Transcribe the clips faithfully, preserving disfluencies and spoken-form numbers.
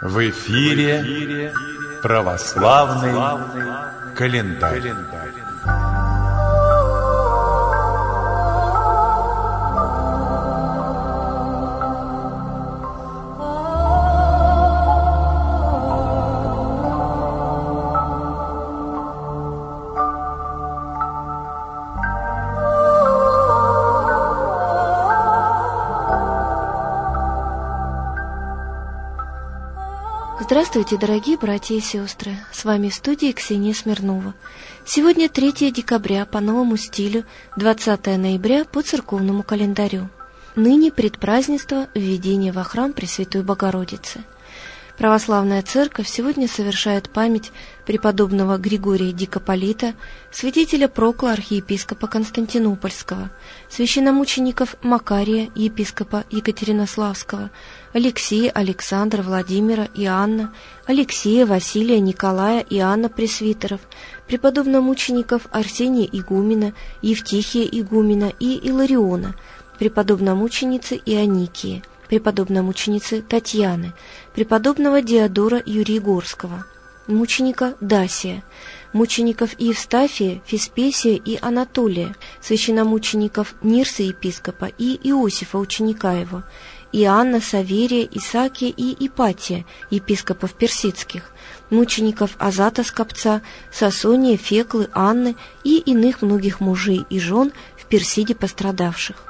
В эфире православный календарь. Здравствуйте, дорогие братья и сестры! С вами в студии Ксения Смирнова. Сегодня третьего декабря по новому стилю, двадцатого ноября по церковному календарю. Ныне предпразднество введения во храм Пресвятой Богородицы. Православная Церковь сегодня совершает память преподобного Григория Дикополита, святителя Прокла, архиепископа Константинопольского, священномучеников Макария, епископа Екатеринославского, Алексея, Александра, Владимира, Иоанна, Алексея, Василия, Николая, Иоанна пресвитеров, преподобномучеников Арсения игумена, Евтихия игумена и Илариона, преподобномученицы Ионикии, преподобномученицы Татьяны, преподобного Диодора Юрия-Горского, мученика Дасия, мучеников Евстафия, Феспесия и Анатолия, священномучеников Нирса епископа и Иосифа ученика его, Иоанна, Саверия, Исаакия и Ипатия, епископов персидских, мучеников Азата Скопца, Сасония, Феклы, Анны и иных многих мужей и жен в Персиде пострадавших.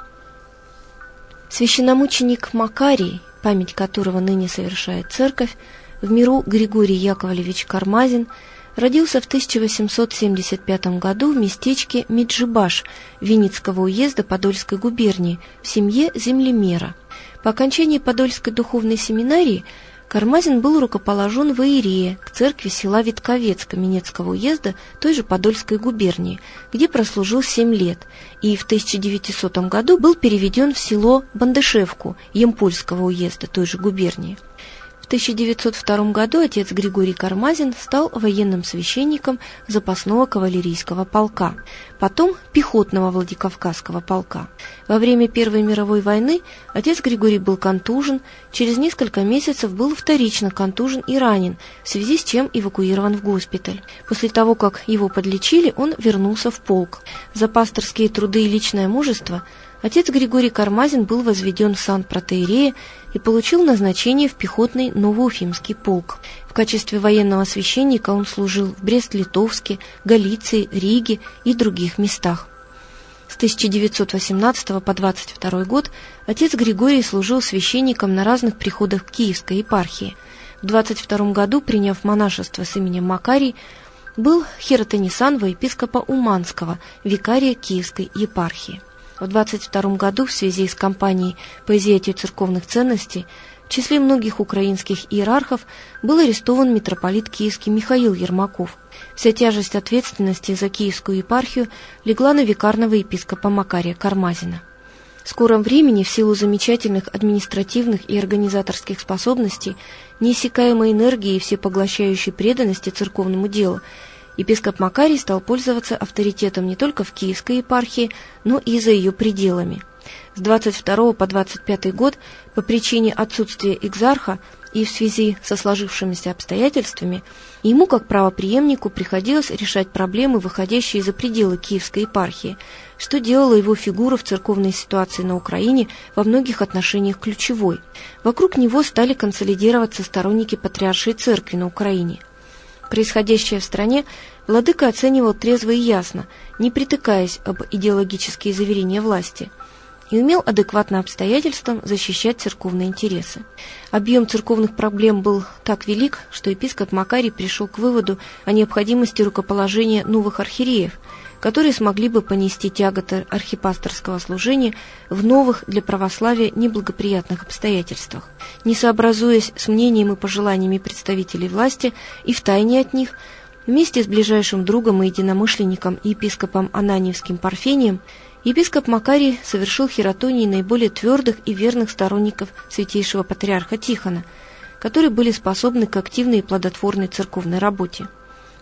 Священномученик Макарий, память которого ныне совершает Церковь, в миру Григорий Яковлевич Кармазин, родился в тысяча восемьсот семьдесят пятом году в местечке Меджибаш Винницкого уезда Подольской губернии в семье землемера. По окончании Подольской духовной семинарии Кармазин был рукоположен в иерее к церкви села Витковец Каменецкого уезда той же Подольской губернии, где прослужил семь лет, и в тысяча девятисотом году был переведен в село Бандышевку Ямпольского уезда той же губернии. В тысяча девятьсот втором году отец Григорий Кармазин стал военным священником запасного кавалерийского полка, потом пехотного Владикавказского полка. Во время Первой мировой войны отец Григорий был контужен, через несколько месяцев был вторично контужен и ранен, в связи с чем эвакуирован в госпиталь. После того, как его подлечили, он вернулся в полк. За пасторские труды и личное мужество отец Григорий Кармазин был возведен в сан протоиерея и получил назначение в пехотный Новоуфимский полк. В качестве военного священника он служил в Брест-Литовске, Галиции, Риге и других местах. С тысяча девятьсот восемнадцатого по двадцать второй год отец Григорий служил священником на разных приходах Киевской епархии. В двадцать втором году, приняв монашество с именем Макарий, был хиротонисан во епископа Уманского, викария Киевской епархии. В двадцать втором году в связи с кампанией по изъятию церковных ценностей в числе многих украинских иерархов был арестован митрополит киевский Михаил Ермаков. Вся тяжесть ответственности за Киевскую епархию легла на викарного епископа Макария Кармазина. В скором времени, в силу замечательных административных и организаторских способностей, неиссякаемой энергии и всепоглощающей преданности церковному делу, епископ Макарий стал пользоваться авторитетом не только в Киевской епархии, но и за ее пределами. С двадцать второго по двадцать пятый год по причине отсутствия экзарха и в связи со сложившимися обстоятельствами ему, как правопреемнику, приходилось решать проблемы, выходящие за пределы Киевской епархии, что делало его фигуру в церковной ситуации на Украине во многих отношениях ключевой. Вокруг него стали консолидироваться сторонники патриаршей церкви на Украине. Происходящее в стране владыка оценивал трезво и ясно, не притыкаясь об идеологические заверения власти, и умел адекватно обстоятельствам защищать церковные интересы. Объем церковных проблем был так велик, что епископ Макарий пришел к выводу о необходимости рукоположения новых архиереев, которые смогли бы понести тяготы архипасторского служения в новых для православия неблагоприятных обстоятельствах. Не сообразуясь с мнением и пожеланиями представителей власти и втайне от них, вместе с ближайшим другом и единомышленником епископом Ананиевским Парфением, епископ Макарий совершил хиротонии наиболее твердых и верных сторонников святейшего патриарха Тихона, которые были способны к активной и плодотворной церковной работе. По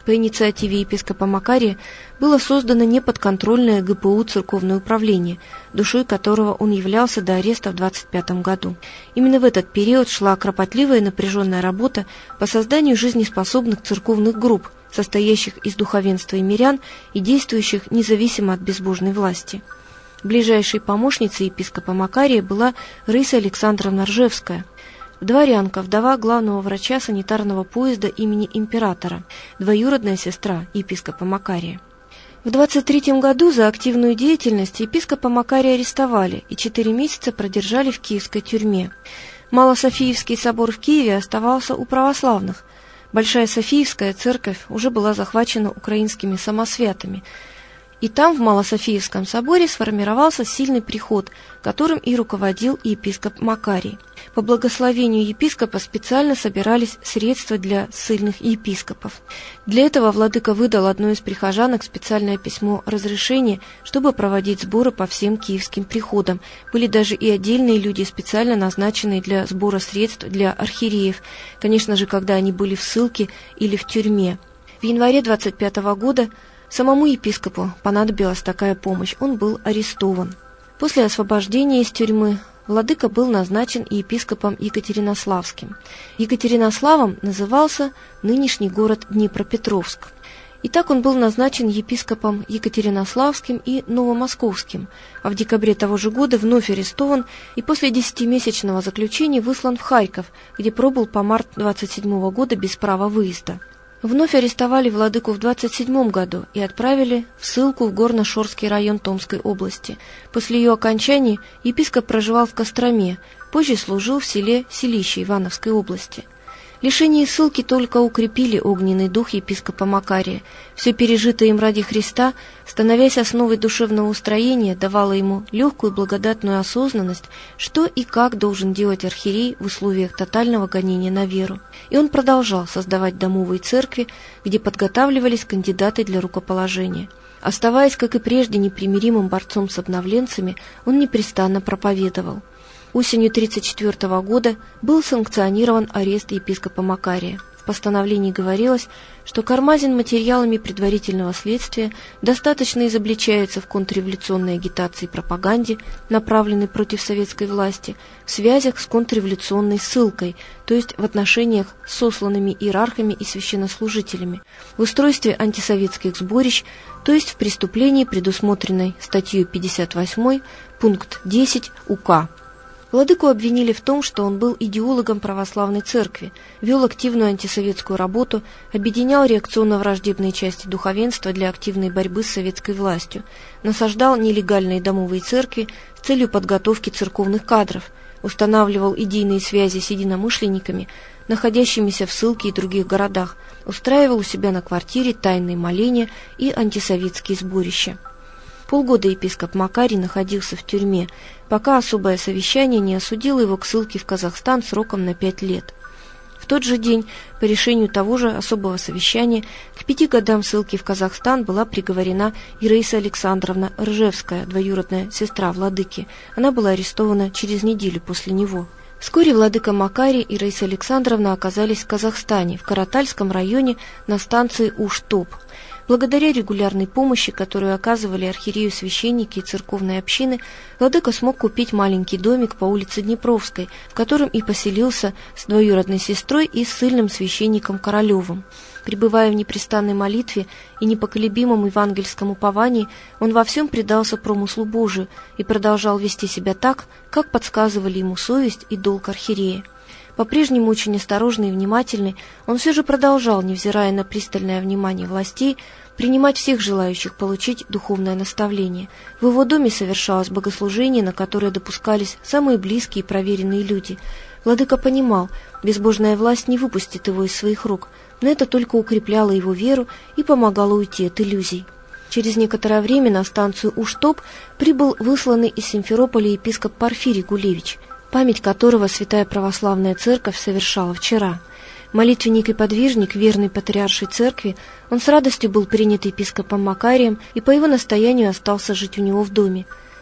По инициативе епископа Макария было создано неподконтрольное гэ пэ у церковное управление, душой которого он являлся до ареста в двадцать пятом году. Именно в этот период шла кропотливая и напряженная работа по созданию жизнеспособных церковных групп, состоящих из духовенства и мирян и действующих независимо от безбожной власти. Ближайшей помощницей епископа Макария была Раиса Александровна Ржевская, дворянка, вдова главного врача санитарного поезда имени императора, двоюродная сестра епископа Макария. В двадцать третьем году за активную деятельность епископа Макария арестовали и четыре месяца продержали в киевской тюрьме. Малософиевский собор в Киеве оставался у православных. Большая Софиевская церковь уже была захвачена украинскими самосвятами, и там, в Малософиевском соборе, сформировался сильный приход, которым и руководил епископ Макарий. По благословению епископа специально собирались средства для ссыльных епископов. Для этого владыка выдал одной из прихожанок специальное письмо разрешения, чтобы проводить сборы по всем киевским приходам. Были даже и отдельные люди, специально назначенные для сбора средств для архиереев, конечно же, когда они были в ссылке или в тюрьме. В январе двадцать пятого года самому епископу понадобилась такая помощь, он был арестован. После освобождения из тюрьмы владыка был назначен епископом Екатеринославским. Екатеринославом назывался нынешний город Днепропетровск. И так он был назначен епископом Екатеринославским и Новомосковским, а в декабре того же года вновь арестован и после десятимесячного заключения выслан в Харьков, где пробыл по март двадцать седьмого года без права выезда. Вновь арестовали владыку в двадцать седьмом году и отправили в ссылку в Горно-Шорский район Томской области. После ее окончания епископ проживал в Костроме, позже служил в селе Селище Ивановской области. Лишение ссылки только укрепили огненный дух епископа Макария. Все пережитое им ради Христа, становясь основой душевного устроения, давало ему легкую благодатную осознанность, что и как должен делать архиерей в условиях тотального гонения на веру. И он продолжал создавать домовые церкви, где подготавливались кандидаты для рукоположения. Оставаясь, как и прежде, непримиримым борцом с обновленцами, он непрестанно проповедовал. Осенью тысяча девятьсот тридцать четвёртого года был санкционирован арест епископа Макария. В постановлении говорилось, что Кармазин материалами предварительного следствия достаточно изобличается в контрреволюционной агитации и пропаганде, направленной против советской власти, в связях с контрреволюционной ссылкой, то есть в отношениях с сосланными иерархами и священнослужителями, в устройстве антисоветских сборищ, то есть в преступлении, предусмотренной статьей пятьдесят восемь, пункт десять УК. Владыку обвинили в том, что он был идеологом православной церкви, вел активную антисоветскую работу, объединял реакционно-враждебные части духовенства для активной борьбы с советской властью, насаждал нелегальные домовые церкви с целью подготовки церковных кадров, устанавливал идейные связи с единомышленниками, находящимися в ссылке и других городах, устраивал у себя на квартире тайные моления и антисоветские сборища. Полгода епископ Макарий находился в тюрьме, пока особое совещание не осудило его к ссылке в Казахстан сроком на пять лет. В тот же день, по решению того же особого совещания, к пяти годам ссылки в Казахстан была приговорена и Раиса Александровна Ржевская, двоюродная сестра владыки. Она была арестована через неделю после него. Вскоре владыка Макарий и Раиса Александровна оказались в Казахстане, в Каратальском районе на станции Уж-Топ. Благодаря регулярной помощи, которую оказывали архиерею священники и церковной общины, владыка смог купить маленький домик по улице Днепровской, в котором и поселился с двоюродной сестрой и ссыльным священником Королевым. Пребывая в непрестанной молитве и непоколебимом евангельском уповании, он во всем предался промыслу Божию и продолжал вести себя так, как подсказывали ему совесть и долг архиерея. По-прежнему очень осторожный и внимательный, он все же продолжал, невзирая на пристальное внимание властей, принимать всех желающих получить духовное наставление. В его доме совершалось богослужение, на которое допускались самые близкие и проверенные люди. Владыка понимал, безбожная власть не выпустит его из своих рук, но это только укрепляло его веру и помогало уйти от иллюзий. Через некоторое время на станцию Уж-Топ прибыл высланный из Симферополя епископ Порфирий Гулевич, память которого Святая Православная Церковь совершала вчера. Молитвенник и подвижник верной патриаршей церкви, он с радостью был принят епископом Макарием и по его настоянию остался жить у него в доме.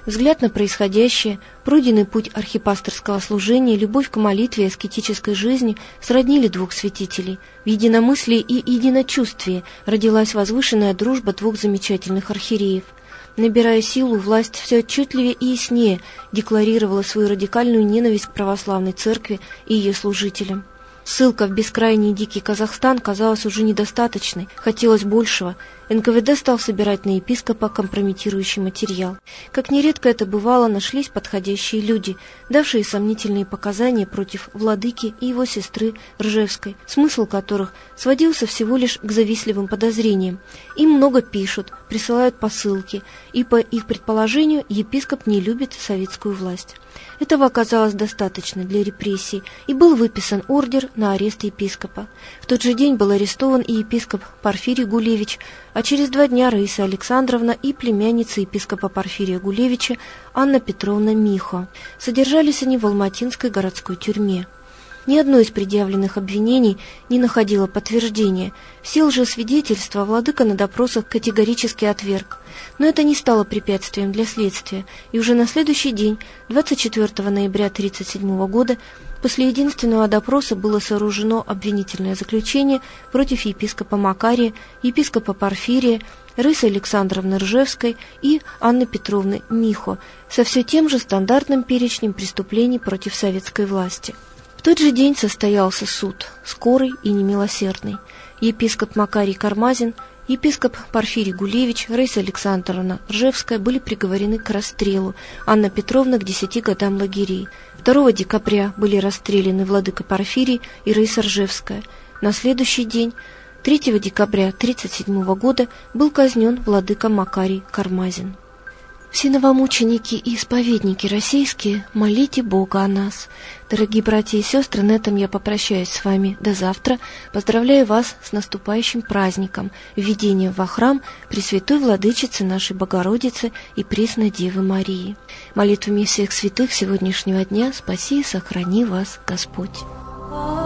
Взгляд на происходящее, пройденный путь архипасторского служения, любовь к молитве и аскетической жизни сроднили двух святителей. В единомыслии и единочувствии родилась возвышенная дружба двух замечательных архиереев. Набирая силу, власть все отчетливее и яснее декларировала свою радикальную ненависть к православной церкви и ее служителям. Ссылка в бескрайний дикий Казахстан казалась уже недостаточной, хотелось большего. эн ка вэ дэ стал собирать на епископа компрометирующий материал. Как нередко это бывало, нашлись подходящие люди, давшие сомнительные показания против владыки и его сестры Ржевской, смысл которых сводился всего лишь к завистливым подозрениям. Им много пишут, присылают посылки, и, по их предположению, епископ не любит советскую власть. Этого оказалось достаточно для репрессий, и был выписан ордер на арест епископа. В тот же день был арестован и епископ Порфирий Гулевич, а через два дня Раиса Александровна и племянница епископа Порфирия Гулевича Анна Петровна Михо. Содержались они в Алматинской городской тюрьме. Ни одно из предъявленных обвинений не находило подтверждения. Все лжесвидетельства владыка на допросах категорически отверг. Но это не стало препятствием для следствия, и уже на следующий день, двадцать четвёртого ноября тысяча девятьсот тридцать седьмого года, после единственного допроса было сооружено обвинительное заключение против епископа Макария, епископа Порфирия, Раисы Александровны Ржевской и Анны Петровны Михо со все тем же стандартным перечнем преступлений против советской власти. В тот же день состоялся суд, скорый и немилосердный. Епископ Макарий Кармазин, епископ Порфирий Гулевич, Раиса Александровна Ржевская были приговорены к расстрелу, Анна Петровна к десяти годам лагерей. второго декабря были расстреляны владыка Порфирий и Раиса Ржевская. На следующий день, третьего декабря тысяча девятьсот тридцать седьмого года, был казнен владыка Макарий Кармазин. Все новомученики и исповедники российские, молите Бога о нас. Дорогие братья и сестры, на этом я попрощаюсь с вами до завтра. Поздравляю вас с наступающим праздником, введением во храм Пресвятой Владычицы нашей Богородицы и Пресной Девы Марии. Молитвами всех святых сегодняшнего дня спаси и сохрани вас Господь.